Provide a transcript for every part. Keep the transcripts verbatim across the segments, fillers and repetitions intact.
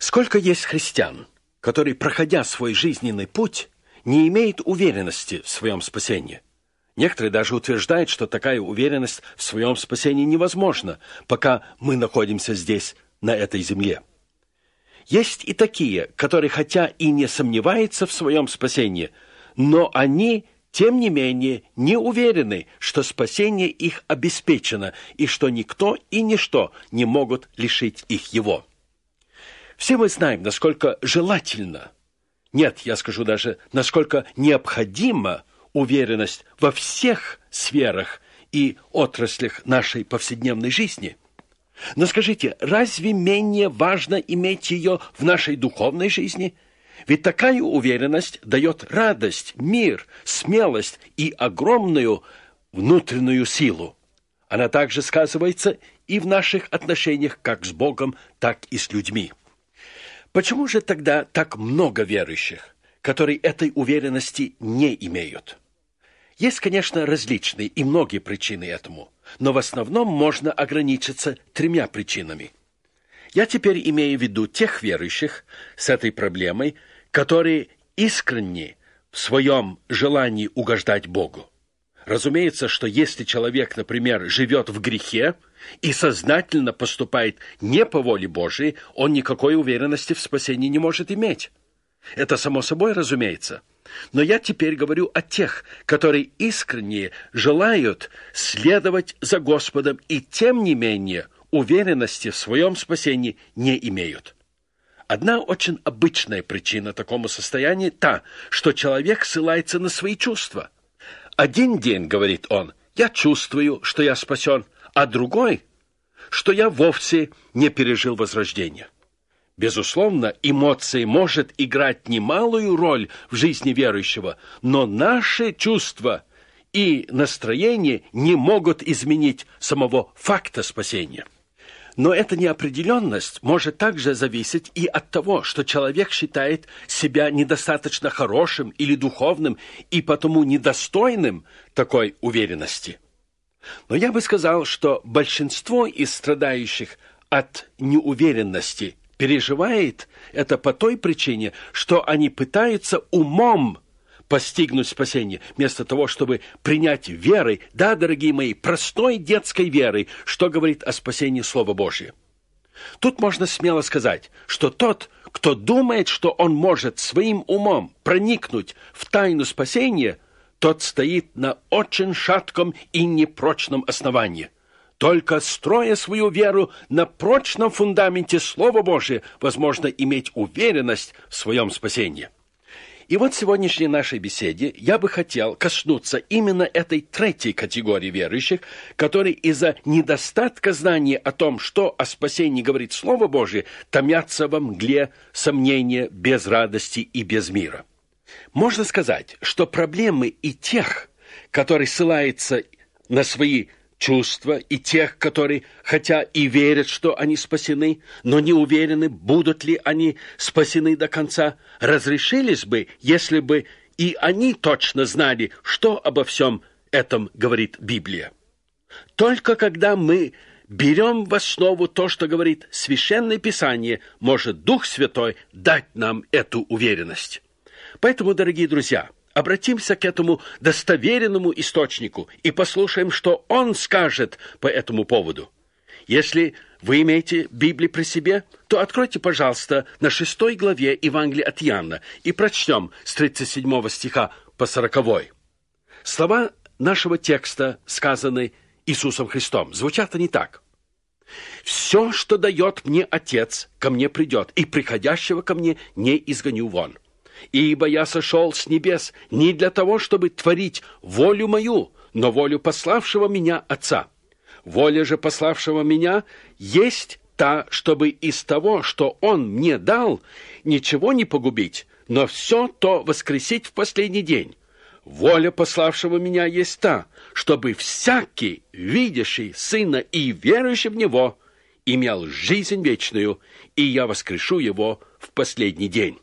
Сколько есть христиан, которые, проходя свой жизненный путь, не имеют уверенности в своем спасении. Некоторые даже утверждают, что такая уверенность в своем спасении невозможна, пока мы находимся здесь, на этой земле. Есть и такие, которые хотя и не сомневаются в своем спасении, но они, тем не менее, не уверены, что спасение их обеспечено и что никто и ничто не могут лишить их его. Все мы знаем, насколько желательно, нет, я скажу даже, насколько необходима уверенность во всех сферах и отраслях нашей повседневной жизни. Но скажите, разве менее важно иметь ее в нашей духовной жизни? Ведь такая уверенность дает радость, мир, смелость и огромную внутреннюю силу. Она также сказывается и в наших отношениях как с Богом, так и с людьми. Почему же тогда так много верующих, которые этой уверенности не имеют? Есть, конечно, различные и многие причины этому, но в основном можно ограничиться тремя причинами. Я теперь имею в виду тех верующих с этой проблемой, которые искренни в своем желании угождать Богу. Разумеется, что если человек, например, живет в грехе и сознательно поступает не по воле Божией, он никакой уверенности в спасении не может иметь. Это само собой разумеется. Но я теперь говорю о тех, которые искренне желают следовать за Господом и, тем не менее, уверенности в своем спасении не имеют. Одна очень обычная причина такому состоянию та, что человек ссылается на свои чувства. Один день, говорит он, я чувствую, что я спасен, а другой, что я вовсе не пережил возрождение. Безусловно, эмоции может играть немалую роль в жизни верующего, но наши чувства и настроение не могут изменить самого факта спасения. Но эта неопределенность может также зависеть и от того, что человек считает себя недостаточно хорошим или духовным и потому недостойным такой уверенности. Но я бы сказал, что большинство из страдающих от неуверенности переживает это по той причине, что они пытаются умом постигнуть спасение, вместо того, чтобы принять верой, да, дорогие мои, простой детской верой, что говорит о спасении Слова Божьего. Тут можно смело сказать, что тот, кто думает, что он может своим умом проникнуть в тайну спасения, тот стоит на очень шатком и непрочном основании. Только строя свою веру на прочном фундаменте Слова Божия, возможно иметь уверенность в своем спасении. И вот в сегодняшней нашей беседе я бы хотел коснуться именно этой третьей категории верующих, которые из-за недостатка знания о том, что о спасении говорит Слово Божие, томятся во мгле сомнения, без радости и без мира. Можно сказать, что проблемы и тех, которые ссылаются на свои чувства, и тех, которые хотя и верят, что они спасены, но не уверены, будут ли они спасены до конца, разрешились бы, если бы и они точно знали, что обо всем этом говорит Библия. Только когда мы берем в основу то, что говорит Священное Писание, может Дух Святой дать нам эту уверенность. Поэтому, дорогие друзья, обратимся к этому достоверенному источнику и послушаем, что он скажет по этому поводу. Если вы имеете Библию при себе, то откройте, пожалуйста, на шестой главе Евангелия от Иоанна и прочтем с тридцать седьмого стиха по сороковой. Слова нашего текста, сказанные Иисусом Христом, звучат они так. «Все, что дает мне Отец, ко мне придет, и приходящего ко мне не изгоню вон. Ибо я сошел с небес не для того, чтобы творить волю мою, но волю пославшего меня Отца. Воля же пославшего меня есть та, чтобы из того, что Он мне дал, ничего не погубить, но все то воскресить в последний день. Воля пославшего меня есть та, чтобы всякий, видящий Сына и верующий в Него, имел жизнь вечную, и я воскрешу его в последний день».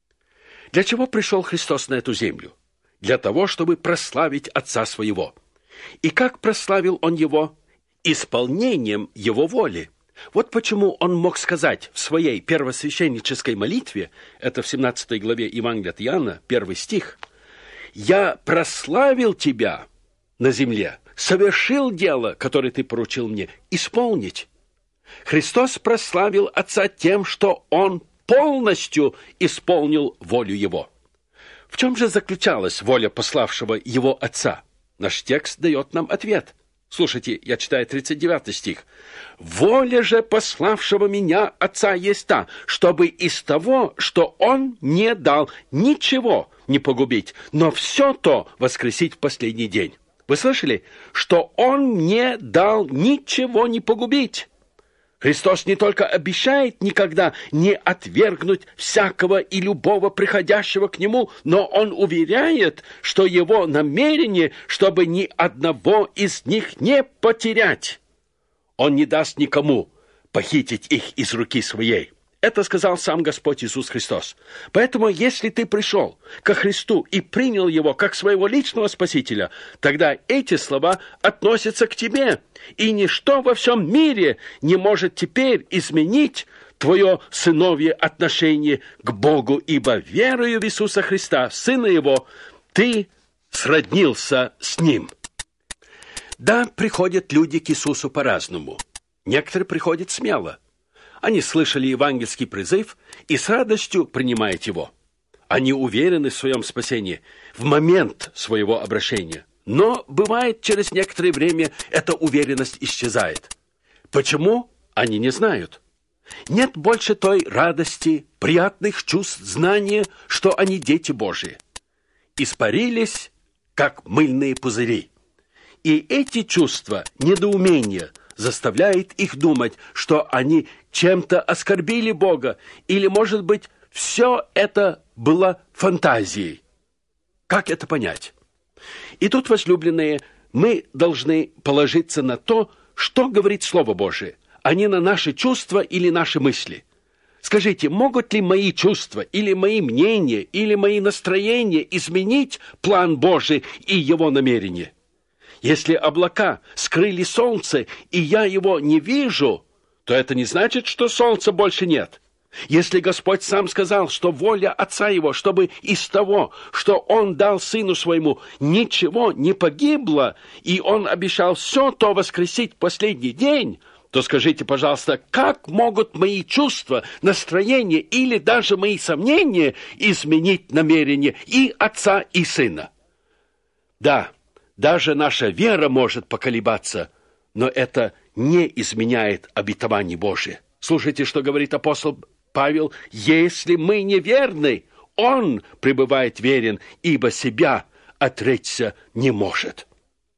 Для чего пришел Христос на эту землю? Для того, чтобы прославить Отца Своего. И как прославил Он Его? Исполнением Его воли. Вот почему он мог сказать в своей первосвященнической молитве, это в семнадцатой главе Евангелия от Иоанна, первый стих, «Я прославил тебя на земле, совершил дело, которое ты поручил мне, исполнить». Христос прославил Отца тем, что Он полностью исполнил волю Его. В чем же заключалась воля пославшего Его Отца? Наш текст дает нам ответ. Слушайте, я читаю тридцать девятый стих. «Воля же пославшего меня Отца есть та, чтобы из того, что Он не дал, ничего не погубить, но все то воскресить в последний день». Вы слышали? Что Он не дал ничего не погубить. Христос не только обещает никогда не отвергнуть всякого и любого приходящего к Нему, но Он уверяет, что Его намерение, чтобы ни одного из них не потерять. Он не даст никому похитить их из руки своей. Это сказал сам Господь Иисус Христос. Поэтому, если ты пришел ко Христу и принял Его как своего личного Спасителя, тогда эти слова относятся к тебе, и ничто во всем мире не может теперь изменить твое сыновье отношение к Богу, ибо верою в Иисуса Христа, Сына Его, ты сроднился с Ним. Да, приходят люди к Иисусу по-разному. Некоторые приходят смело. Они слышали евангельский призыв и с радостью принимают его. Они уверены в своем спасении в момент своего обращения. Но бывает, через некоторое время эта уверенность исчезает. Почему? Они не знают. Нет больше той радости, приятных чувств, знания, что они дети Божии. Испарились, как мыльные пузыри. И эти чувства, недоумения, заставляет их думать, что они чем-то оскорбили Бога, или, может быть, все это было фантазией. Как это понять? И тут, возлюбленные, мы должны положиться на то, что говорит Слово Божие, а не на наши чувства или наши мысли. Скажите, могут ли мои чувства, или мои мнения, или мои настроения изменить план Божий и Его намерение? Если облака скрыли солнце, и я его не вижу, то это не значит, что солнца больше нет. Если Господь сам сказал, что воля Отца Его, чтобы из того, что Он дал Сыну Своему, ничего не погибло, и Он обещал все то воскресить в последний день, то скажите, пожалуйста, как могут мои чувства, настроения или даже мои сомнения изменить намерение и Отца, и Сына? Да, даже наша вера может поколебаться, но это не изменяет обетований Божие. Слушайте, что говорит апостол Павел: «Если мы неверны, Он пребывает верен, ибо себя отречься не может».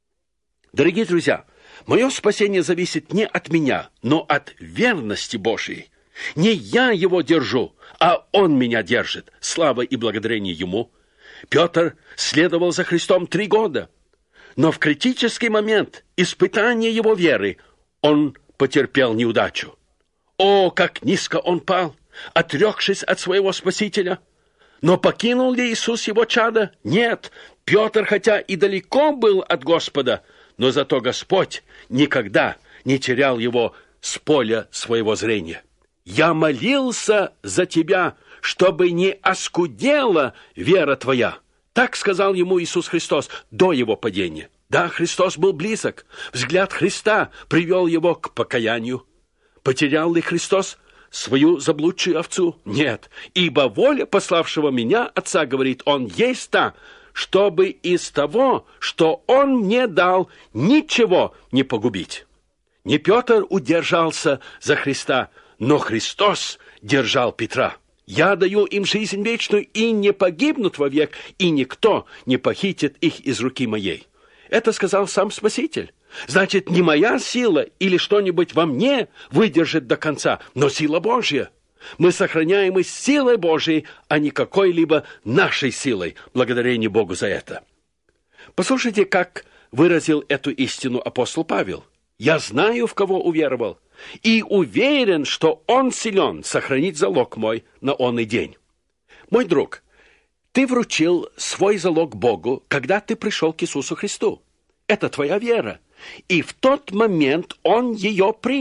Дорогие друзья, мое спасение зависит не от меня, но от верности Божией. Не я его держу, а Он меня держит. Слава и благодарение Ему. Петр следовал за Христом три года. Но в критический момент испытания его веры он потерпел неудачу. О, как низко он пал, отрекшись от своего Спасителя! Но покинул ли Иисус его чадо? Нет. Петр, хотя и далеко был от Господа, но зато Господь никогда не терял его с поля своего зрения. «Я молился за тебя, чтобы не оскудела вера твоя». Так сказал ему Иисус Христос до его падения. Да, Христос был близок. Взгляд Христа привел его к покаянию. Потерял ли Христос свою заблудшую овцу? Нет. Ибо воля пославшего меня Отца, говорит Он, есть та, чтобы из того, что Он мне дал, ничего не погубить. Не Петр удержался за Христа, но Христос держал Петра. «Я даю им жизнь вечную, и не погибнут вовек, и никто не похитит их из руки моей». Это сказал сам Спаситель. Значит, не моя сила или что-нибудь во мне выдержит до конца, но сила Божья. Мы сохраняемы силой Божией, а не какой-либо нашей силой. Благодарение Богу за это. Послушайте, как выразил эту истину апостол Павел. «Я знаю, в кого уверовал, и уверен, что Он силен сохранить залог мой на онный день». Мой друг, ты вручил свой залог Богу, когда ты пришел к Иисусу Христу. Это твоя вера. И в тот момент Он ее принял.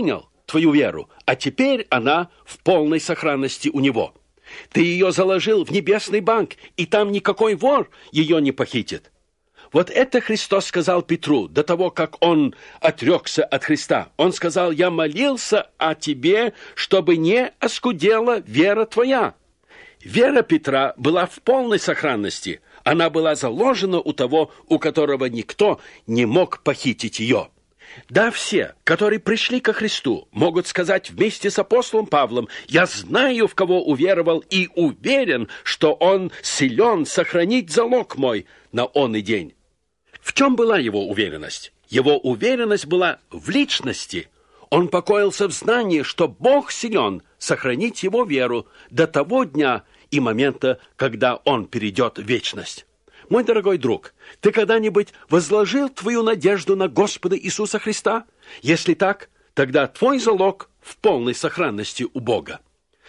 твою веру, а теперь она в полной сохранности у него. Ты ее заложил в небесный банк, и там никакой вор ее не похитит. Вот это Христос сказал Петру до того, как он отрекся от Христа. Он сказал: «Я молился о тебе, чтобы не оскудела вера твоя». Вера Петра была в полной сохранности. Она была заложена у того, у которого никто не мог похитить ее. Да, все, которые пришли ко Христу, могут сказать вместе с апостолом Павлом: «Я знаю, в кого уверовал, и уверен, что он силен сохранить залог мой на онный день». В чем была его уверенность? Его уверенность была в личности. Он покоился в знании, что Бог силен сохранить его веру до того дня и момента, когда он перейдет в вечность. Мой дорогой друг, ты когда-нибудь возложил твою надежду на Господа Иисуса Христа? Если так, тогда твой залог в полной сохранности у Бога.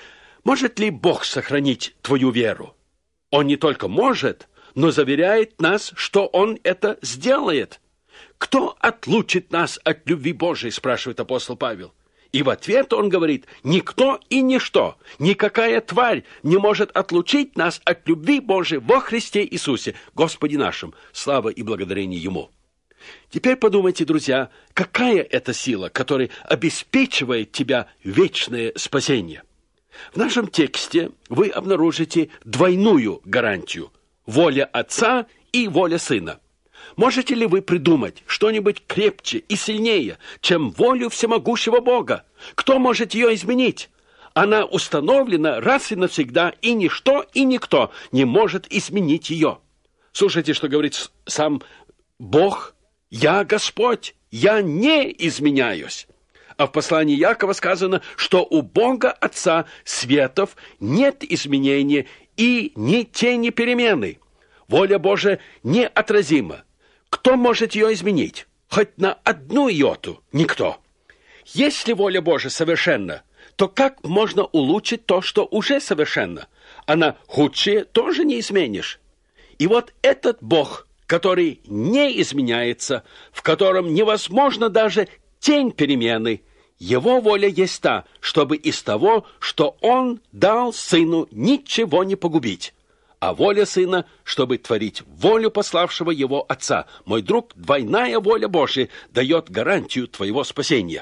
Может ли Бог сохранить твою веру? Он не только может, но заверяет нас, что Он это сделает. «Кто отлучит нас от любви Божией?» – спрашивает апостол Павел. И в ответ он говорит: «Никто и ничто, никакая тварь не может отлучить нас от любви Божией во Христе Иисусе, Господе нашим, слава и благодарение Ему». Теперь подумайте, друзья, какая это сила, которая обеспечивает тебя вечное спасение. В нашем тексте вы обнаружите двойную гарантию – воля Отца и воля Сына. Можете ли вы придумать что-нибудь крепче и сильнее, чем волю всемогущего Бога? Кто может ее изменить? Она установлена раз и навсегда, и ничто и никто не может изменить ее. Слушайте, что говорит сам Бог: «Я Господь, я не изменяюсь». А в послании Якова сказано, что у Бога Отца светов нет изменения и ни тени перемены. Воля Божия неотразима. Кто может ее изменить? Хоть на одну йоту? Никто. Если воля Божия совершенна, то как можно улучшить то, что уже совершенно? Она худшее тоже не изменишь. И вот этот Бог, который не изменяется, в котором невозможно даже тень перемены, его воля есть та, чтобы из того, что Он дал Сыну, ничего не погубить. А воля Сына, чтобы творить волю пославшего Его Отца. Мой друг, двойная воля Божия дает гарантию твоего спасения.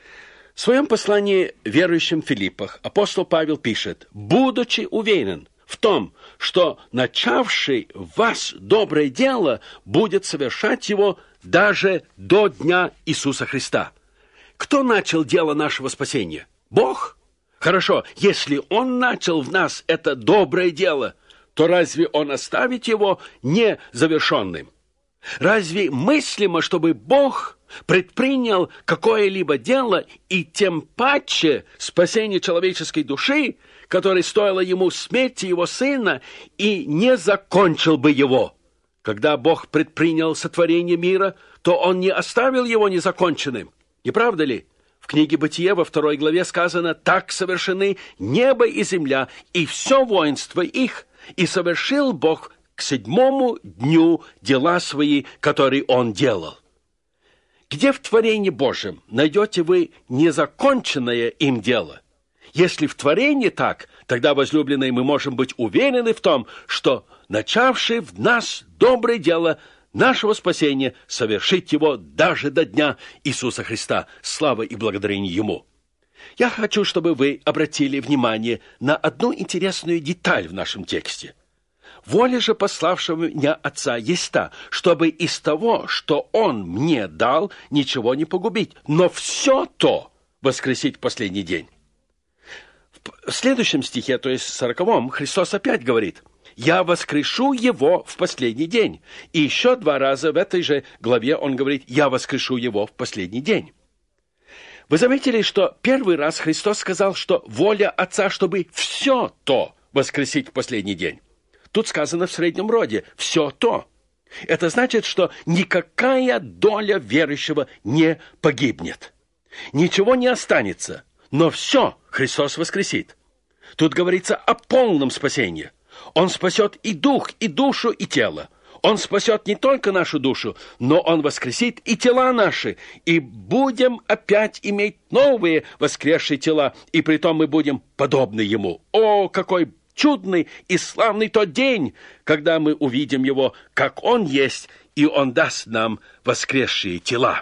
В своем послании верующим в Филиппах апостол Павел пишет: «Будучи уверен в том, что начавший в вас доброе дело будет совершать его даже до дня Иисуса Христа». Кто начал дело нашего спасения? Бог? Хорошо, если Он начал в нас это доброе дело, то разве Он оставит его незавершенным? Разве мыслимо, чтобы Бог предпринял какое-либо дело, и тем паче спасение человеческой души, которое стоило Ему смерти Его Сына, и не закончил бы его? Когда Бог предпринял сотворение мира, то Он не оставил его незаконченным. Не правда ли? В книге Бытие во второй главе сказано: «Так совершены небо и земля, и все воинство их, и совершил Бог к седьмому дню дела свои, которые Он делал». Где в творении Божьем найдете вы незаконченное им дело? Если в творении так, тогда, возлюбленные, мы можем быть уверены в том, что начавший в нас доброе дело нашего спасения совершить его даже до дня Иисуса Христа. Слава и благодарение Ему. Я хочу, чтобы вы обратили внимание на одну интересную деталь в нашем тексте. Воля же пославшего меня Отца есть та, чтобы из того, что Он мне дал, ничего не погубить, но все то воскресить в последний день. В следующем стихе, то есть в сороковом, Христос опять говорит: «Я воскрешу его в последний день». И еще два раза в этой же главе Он говорит: «Я воскрешу его в последний день». Вы заметили, что первый раз Христос сказал, что воля Отца, чтобы все то воскресить в последний день. Тут сказано в среднем роде «все то». Это значит, что никакая доля верующего не погибнет. Ничего не останется, но все Христос воскресит. Тут говорится о полном спасении. Он спасет и дух, и душу, и тело. Он спасет не только нашу душу, но Он воскресит и тела наши, и будем опять иметь новые воскресшие тела, и притом мы будем подобны Ему. О, какой чудный и славный тот день, когда мы увидим Его, как Он есть, и Он даст нам воскресшие тела.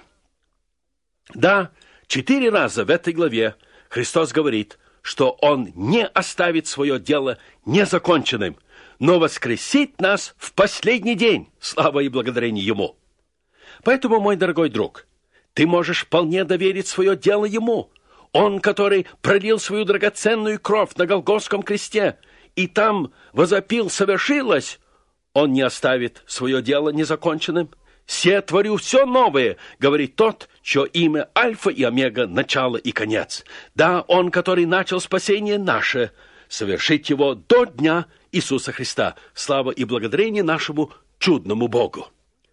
Да, четыре раза в этой главе Христос говорит, что Он не оставит свое дело незаконченным, но воскресит нас в последний день, слава и благодарение Ему. Поэтому, мой дорогой друг, ты можешь вполне доверить свое дело Ему. Он, который пролил свою драгоценную кровь на Голгофском кресте, и там возопил «совершилось», Он не оставит свое дело незаконченным. «Се творю все новое», говорит тот, чье имя Альфа и Омега, начало и конец. Да, Он, который начал спасение наше, совершить его до дня Иисуса Христа. Слава и благодарение нашему чудному Богу.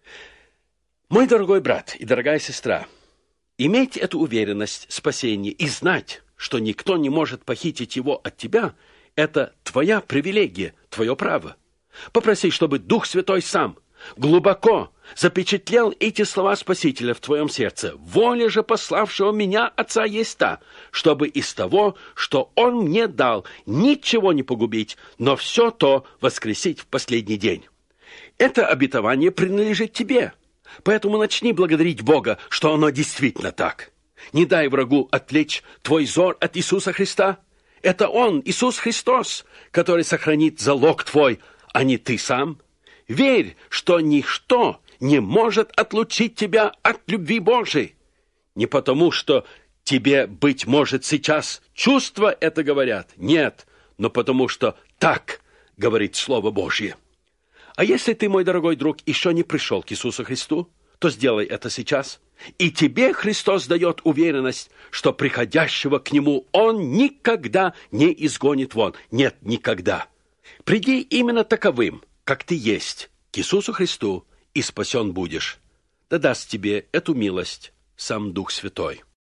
Мой дорогой брат и дорогая сестра, иметь эту уверенность спасения и знать, что никто не может похитить его от тебя, это твоя привилегия, твое право. Попроси, чтобы Дух Святой сам глубоко запечатлел эти слова Спасителя в твоем сердце. «Воля же пославшего меня Отца есть та, чтобы из того, что Он мне дал, ничего не погубить, но все то воскресить в последний день». Это обетование принадлежит тебе, поэтому начни благодарить Бога, что оно действительно так. Не дай врагу отвлечь твой взор от Иисуса Христа. Это Он, Иисус Христос, который сохранит залог твой, а не ты сам. Верь, что ничто не может отлучить тебя от любви Божией. Не потому, что тебе, быть может, сейчас чувства это говорят. Нет, но потому, что так говорит Слово Божье. А если ты, мой дорогой друг, еще не пришел к Иисусу Христу, то сделай это сейчас. И тебе Христос дает уверенность, что приходящего к Нему Он никогда не изгонит вон. Нет, никогда. Приди именно таковым, как ты есть, к Иисусу Христу, и спасен будешь. Да даст тебе эту милость сам Дух Святой.